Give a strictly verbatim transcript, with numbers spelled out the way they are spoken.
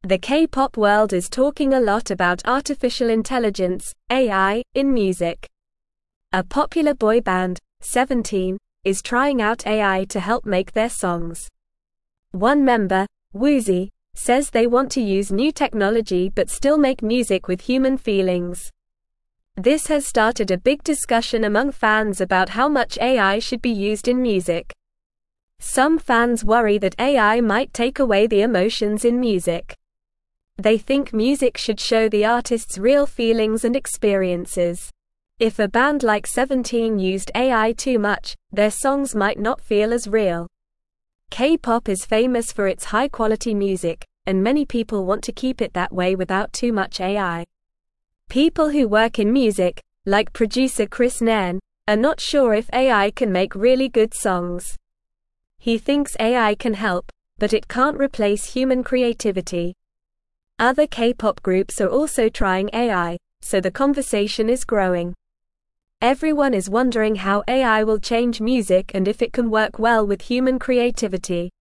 The K-pop world is talking a lot about artificial intelligence, A I, in music. A popular boy band, Seventeen, is trying out A I to help make their songs. One member, Woozi, says they want to use new technology but still make music with human feelings. This has started a big discussion among fans about how much A I should be used in music. Some fans worry that A I might take away the emotions in music. They think music should show the artist's real feelings and experiences. If a band like Seventeen used A I too much, their songs might not feel as real. K-pop is famous for its high-quality music, and many people want to keep it that way without too much A I. People who work in music, like producer Chris Nairn, are not sure if A I can make really good songs. He thinks A I can help, but it can't replace human creativity. Other K-pop groups are also trying A I, so the conversation is growing. Everyone is wondering how A I will change music and if it can work well with human creativity.